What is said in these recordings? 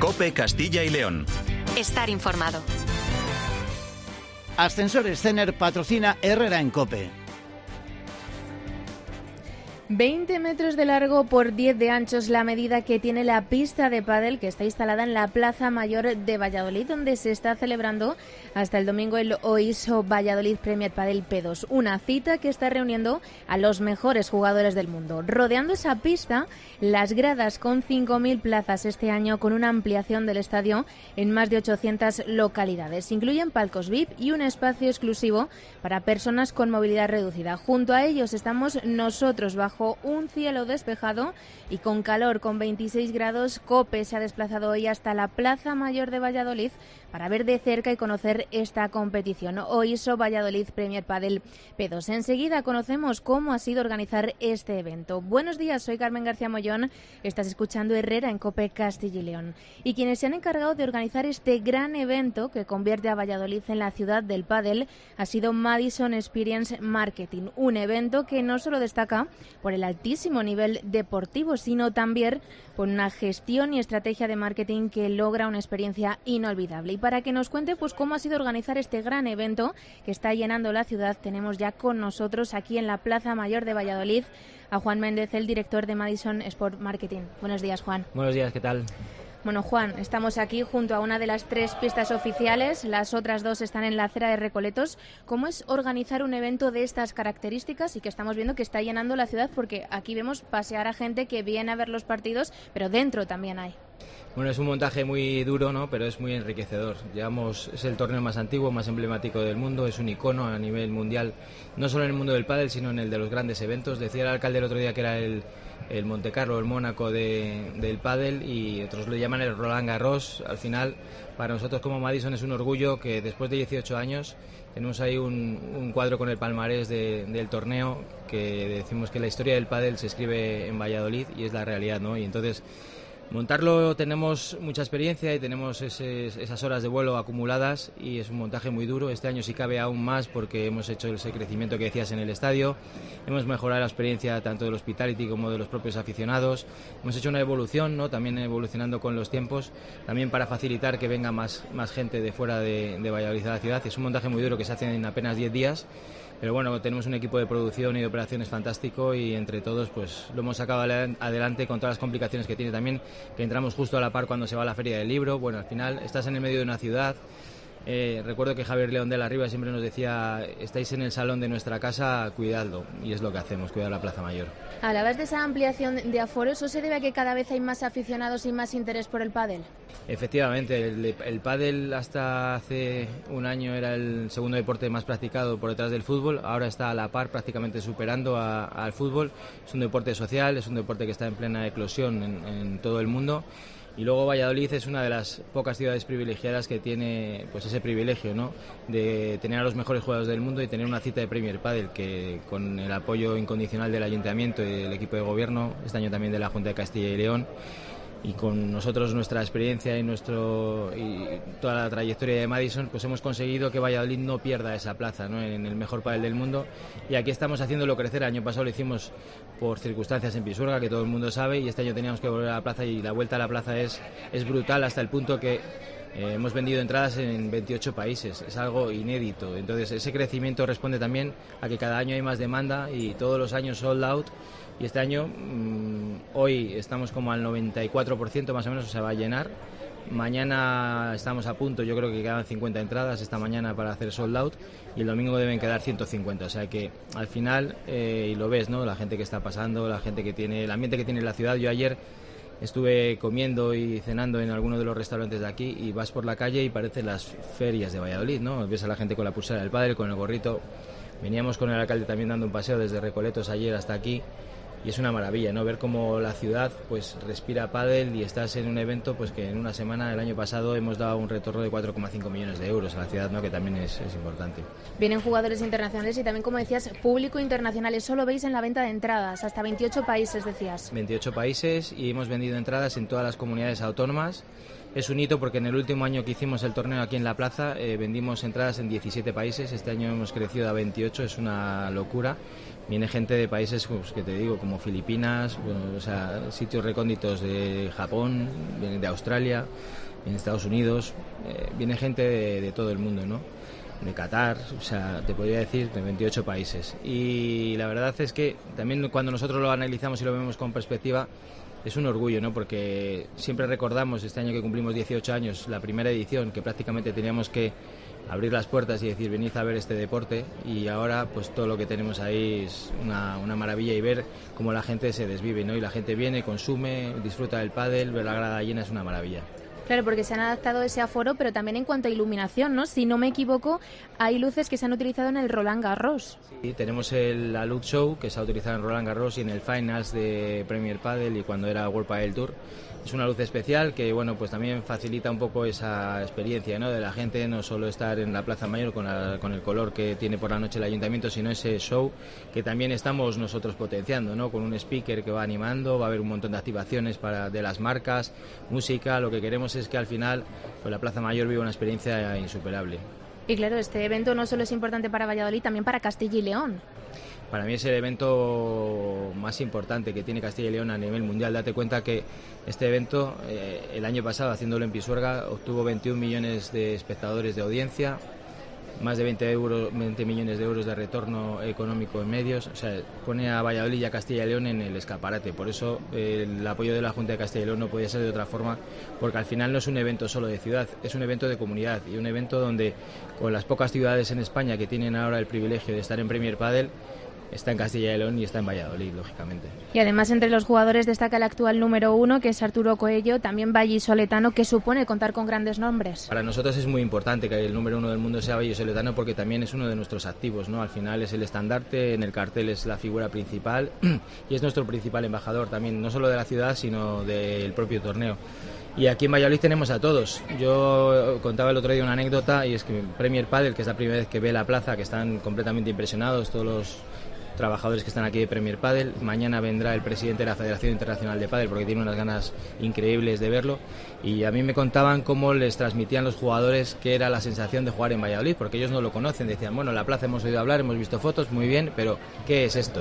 COPE Castilla y León. Estar informado. Ascensores Cener patrocina Herrera en COPE. 20 metros de largo por 10 de ancho es la medida que tiene la pista de pádel que está instalada en la Plaza Mayor de Valladolid, donde se está celebrando hasta el domingo el OISO Valladolid Premier Padel P2, una cita que está reuniendo a los mejores jugadores del mundo. Rodeando esa pista, las gradas con 5.000 plazas este año, con una ampliación del estadio en más de 800 localidades. Incluyen palcos VIP y un espacio exclusivo para personas con movilidad reducida. Junto a ellos estamos nosotros, bajo un cielo despejado y con calor, con 26 grados. COPE se ha desplazado hoy hasta la Plaza Mayor de Valladolid para ver de cerca y conocer esta competición. OISO Valladolid Premier Padel P2. Enseguida conocemos cómo ha sido organizar este evento. Buenos días, soy Carmen García Mollón. Estás escuchando Herrera en COPE Castilla y León. Y quienes se han encargado de organizar este gran evento que convierte a Valladolid en la ciudad del pádel ha sido Madison Experience Marketing. Un evento que no solo destaca por el altísimo nivel deportivo, sino también por una gestión y estrategia de marketing que logra una experiencia inolvidable. Y para que nos cuente pues cómo ha sido organizar este gran evento que está llenando la ciudad, tenemos ya con nosotros aquí en la Plaza Mayor de Valladolid a Juan Méndez, el director de Madison Sport Marketing. Buenos días, Juan. Buenos días, ¿qué tal? Bueno, Juan, estamos aquí junto a una de las 3 pistas oficiales, las otras 2 están en la acera de Recoletos. ¿Cómo es organizar un evento de estas características y que estamos viendo que está llenando la ciudad? Porque aquí vemos pasear a gente que viene a ver los partidos, pero dentro también hay. Bueno, es un montaje muy duro, ¿no? Pero es muy enriquecedor. Es el torneo más antiguo, más emblemático del mundo, es un icono a nivel mundial, no solo en el mundo del pádel, sino en el de los grandes eventos. Decía el alcalde el otro día que era el Montecarlo, el Mónaco del pádel, y otros lo llaman el Roland Garros. Al final, para nosotros como Madison es un orgullo que después de 18 años tenemos ahí un cuadro con el palmarés del torneo, que decimos que la historia del pádel se escribe en Valladolid y es la realidad, ¿no? Y entonces montarlo, tenemos mucha experiencia y tenemos esas horas de vuelo acumuladas y es un montaje muy duro. Este año sí cabe aún más porque hemos hecho ese crecimiento que decías en el estadio, hemos mejorado la experiencia tanto del hospitality como de los propios aficionados, hemos hecho una evolución, ¿no? También evolucionando con los tiempos, también para facilitar que venga más gente de fuera de Valladolid a la ciudad. Es un montaje muy duro que se hace en apenas 10 días. Pero bueno, tenemos un equipo de producción y de operaciones fantástico y entre todos pues lo hemos sacado adelante con todas las complicaciones que tiene también, que entramos justo a la par cuando se va a la Feria del Libro. Bueno, al final estás en el medio de una ciudad. Recuerdo que Javier León de la Riva siempre nos decía: estáis en el salón de nuestra casa, cuidadlo, y es lo que hacemos, cuidar la Plaza Mayor. Hablabas de esa ampliación de aforo, ¿eso se debe a que cada vez hay más aficionados y más interés por el pádel? Efectivamente, el pádel hasta hace un año era el segundo deporte más practicado por detrás del fútbol, ahora está a la par, prácticamente superando al fútbol. Es un deporte social, es un deporte que está en plena eclosión en todo el mundo. Y luego Valladolid es una de las pocas ciudades privilegiadas que tiene pues ese privilegio, ¿no? De tener a los mejores jugadores del mundo y tener una cita de Premier Padel que con el apoyo incondicional del Ayuntamiento y del equipo de gobierno, este año también de la Junta de Castilla y León, y con nosotros nuestra experiencia y toda la trayectoria de Madison, pues hemos conseguido que Valladolid no pierda esa plaza, ¿no? En el mejor pádel del mundo, y aquí estamos haciéndolo crecer. El año pasado lo hicimos por circunstancias en Pisuerga, que todo el mundo sabe, y este año teníamos que volver a la plaza, y la vuelta a la plaza es brutal, hasta el punto que hemos vendido entradas en 28 países, es algo inédito. Entonces ese crecimiento responde también a que cada año hay más demanda y todos los años sold out. Y este año, hoy estamos como al 94% más o menos, se va a llenar. Mañana estamos a punto, yo creo que quedan 50 entradas esta mañana para hacer sold out y el domingo deben quedar 150. O sea que al final, y lo ves, ¿no? La gente que está pasando, la gente que tiene, el ambiente que tiene la ciudad. Yo ayer estuve comiendo y cenando en alguno de los restaurantes de aquí y vas por la calle y parecen las ferias de Valladolid, ¿no? Ves a la gente con la pulsera del pádel, con el gorrito. Veníamos con el alcalde también dando un paseo desde Recoletos ayer hasta aquí. Y es una maravilla, ¿no? Ver cómo la ciudad pues respira pádel y estás en un evento pues que en una semana, el año pasado, hemos dado un retorno de 4,5 millones de euros a la ciudad, ¿no? Que también es importante. Vienen jugadores internacionales y también, como decías, público internacional. Eso lo veis en la venta de entradas, hasta 28 países, decías. 28 países y hemos vendido entradas en todas las comunidades autónomas. Es un hito porque en el último año que hicimos el torneo aquí en la plaza vendimos entradas en 17 países, este año hemos crecido a 28, es una locura. Viene gente de países, pues, que te digo, como Filipinas, bueno, o sea, sitios recónditos de Japón, vienen de Australia, en Estados Unidos, viene gente de todo el mundo, ¿no? De Qatar, o sea, te podría decir de 28 países. Y la verdad es que también cuando nosotros lo analizamos y lo vemos con perspectiva, es un orgullo, ¿no? Porque siempre recordamos este año que cumplimos 18 años, la primera edición, que prácticamente teníamos que abrir las puertas y decir, venid a ver este deporte, y ahora pues todo lo que tenemos ahí es una maravilla, y ver cómo la gente se desvive, ¿no? Y la gente viene, consume, disfruta del pádel, ver la grada llena es una maravilla. Claro, porque se han adaptado ese aforo, pero también en cuanto a iluminación, ¿no? Si no me equivoco, hay luces que se han utilizado en el Roland Garros. Sí, tenemos la Lux Show que se ha utilizado en Roland Garros y en el Finals de Premier Padel y cuando era World Padel Tour. Es una luz especial que, bueno, pues también facilita un poco esa experiencia, ¿no? De la gente, no solo estar en la Plaza Mayor con el color que tiene por la noche el ayuntamiento, sino ese show que también estamos nosotros potenciando, ¿no? Con un speaker que va animando, va a haber un montón de activaciones de las marcas, música. Lo que queremos es que al final pues la Plaza Mayor viva una experiencia insuperable. Y claro, este evento no solo es importante para Valladolid, también para Castilla y León. Para mí es el evento más importante que tiene Castilla y León a nivel mundial. Date cuenta que este evento, el año pasado, haciéndolo en Pisuerga, obtuvo 21 millones de espectadores de audiencia, más de 20 millones de euros de retorno económico en medios. O sea, pone a Valladolid y a Castilla y León en el escaparate. Por eso el apoyo de la Junta de Castilla y León no podía ser de otra forma, porque al final no es un evento solo de ciudad, es un evento de comunidad, y un evento donde, con las pocas ciudades en España que tienen ahora el privilegio de estar en Premier Padel, está en Castilla y León y está en Valladolid, lógicamente. Y además entre los jugadores destaca el actual número 1, que es Arturo Coello, también vallisoletano, que supone contar con grandes nombres. Para nosotros es muy importante que el número 1 del mundo sea vallisoletano, porque también es uno de nuestros activos, ¿no? Al final es el estandarte, en el cartel es la figura principal y es nuestro principal embajador también, no solo de la ciudad, sino del propio torneo. Y aquí en Valladolid tenemos a todos. Yo contaba el otro día una anécdota, y es que Premier Padel, que es la primera vez que ve la plaza, que están completamente impresionados todos los trabajadores que están aquí de Premier Padel. Mañana vendrá el presidente de la Federación Internacional de Padel, porque tiene unas ganas increíbles de verlo, y a mí me contaban cómo les transmitían los jugadores qué era la sensación de jugar en Valladolid, porque ellos no lo conocen. Decían, bueno, en la plaza hemos oído hablar, hemos visto fotos, muy bien, pero ¿qué es esto?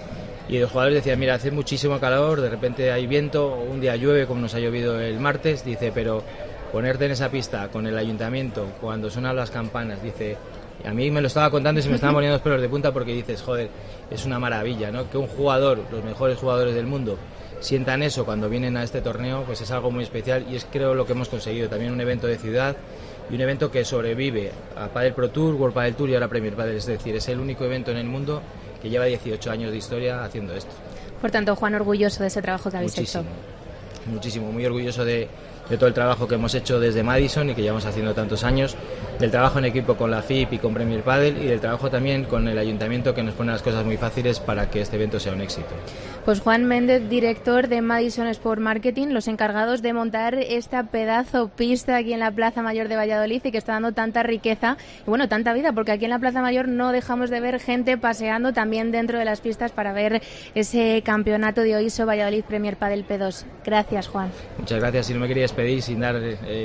Y los jugadores decían, mira, hace muchísimo calor, de repente hay viento, un día llueve como nos ha llovido el martes, dice, pero ponerte en esa pista con el ayuntamiento, cuando sonan las campanas, dice, a mí me lo estaba contando y se me estaban poniendo los pelos de punta, porque dices, joder, es una maravilla, ¿no? Que un jugador, los mejores jugadores del mundo, sientan eso cuando vienen a este torneo, pues es algo muy especial, y es, creo, lo que hemos conseguido. También un evento de ciudad y un evento que sobrevive a Padel Pro Tour, World Padel Tour y ahora Premier Padel. Es decir, es el único evento en el mundo que lleva 18 años de historia haciendo esto. Por tanto, Juan, orgulloso de ese trabajo que habéis hecho. Muchísimo, muy orgulloso de todo el trabajo que hemos hecho desde Madison y que llevamos haciendo tantos años, del trabajo en equipo con la FIP y con Premier Padel, y del trabajo también con el ayuntamiento, que nos pone las cosas muy fáciles para que este evento sea un éxito. Pues Juan Méndez, director de Madison Sport Marketing, los encargados de montar esta pedazo pista aquí en la Plaza Mayor de Valladolid, y que está dando tanta riqueza y, bueno, tanta vida, porque aquí en la Plaza Mayor no dejamos de ver gente paseando también dentro de las pistas para ver ese campeonato de OISO Valladolid Premier Padel P2. Gracias, Juan. Muchas gracias. Si no me quería despedir sin dar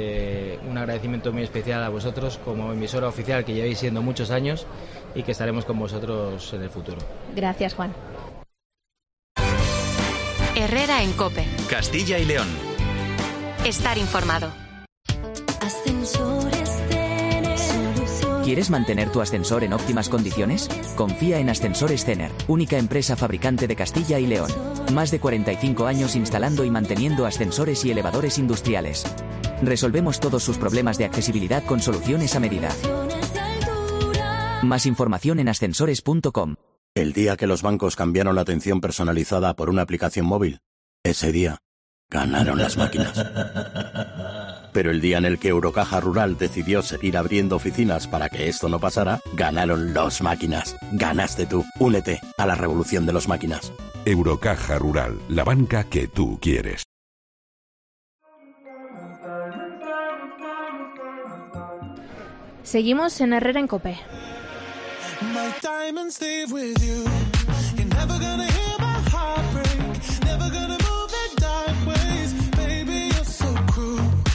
un agradecimiento muy especial a vosotros como emisora oficial, que llevéis siendo muchos años y que estaremos con vosotros en el futuro. Gracias, Juan. Herrera en COPE. Castilla y León. Estar informado. ¿Quieres mantener tu ascensor en óptimas condiciones? Confía en Ascensores Cener, única empresa fabricante de Castilla y León. Más de 45 años instalando y manteniendo ascensores y elevadores industriales. Resolvemos todos sus problemas de accesibilidad con soluciones a medida. Más información en ascensores.com. El día que los bancos cambiaron la atención personalizada por una aplicación móvil, ese día ganaron las máquinas. Pero el día en el que Eurocaja Rural decidió seguir abriendo oficinas para que esto no pasara, ganaron los máquinas. Ganaste tú. Únete a la revolución de los máquinas. Eurocaja Rural, la banca que tú quieres. Seguimos en Herrera en COPE. My diamonds leave with you.